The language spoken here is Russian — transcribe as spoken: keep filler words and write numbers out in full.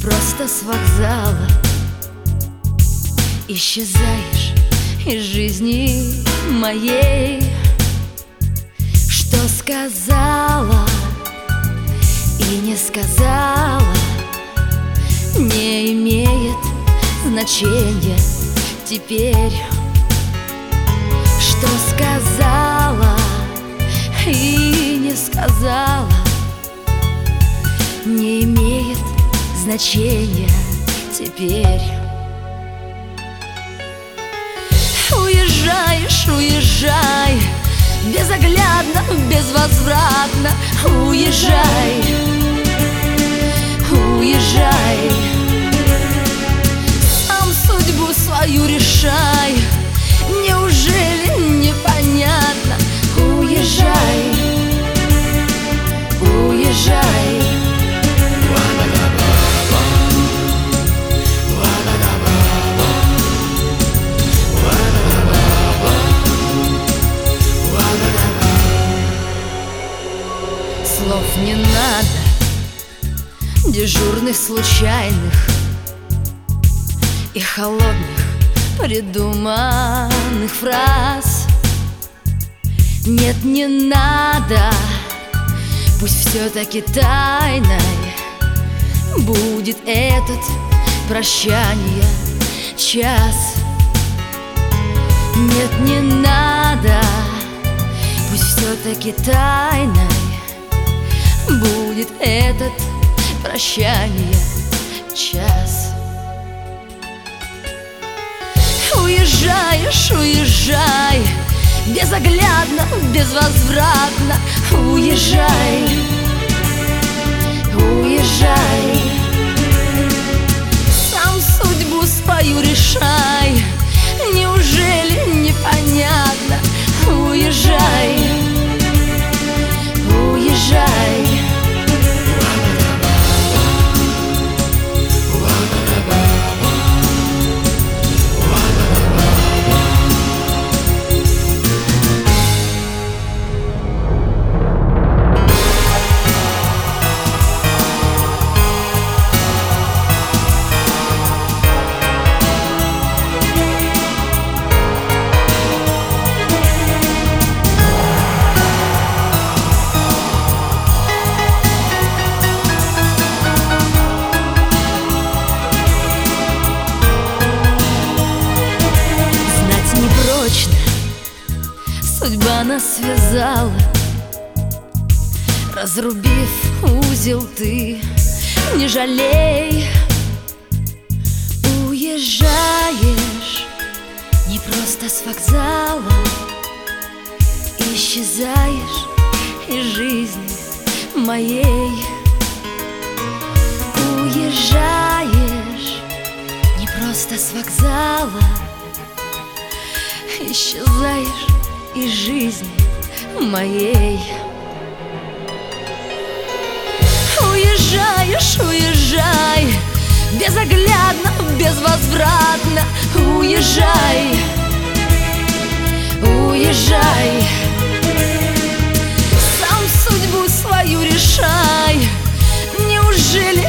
просто с вокзала исчезаешь из жизни моей. Что сказала и не сказала не имеет значения теперь. Что сказала и не сказала не имеет значения теперь. Уезжаешь, уезжай, безоглядно, безвозвратно. Уезжай, уезжай, сам судьбу свою решай. Неужели непонятно? Уезжай, уезжай. Слов не надо, дежурных, случайных и холодных придуманных фраз. Нет, не надо, пусть все-таки тайной будет этот прощание час. Нет, не надо, пусть все-таки тайной будет этот прощание час. Уезжаешь, уезжай, безоглядно, безвозвратно. Уезжай, уезжай, сам судьбу свою решай. Неужели непонятно? Уезжай, уезжай. Судьба нас связала, разрубив узел, ты не жалей. Уезжаешь не просто с вокзала, исчезаешь из жизни моей. Уезжаешь не просто с вокзала, исчезаешь из жизни моей. Уезжаешь, уезжай, безоглядно, безвозвратно. Уезжай, уезжай, сам судьбу свою решай. Неужели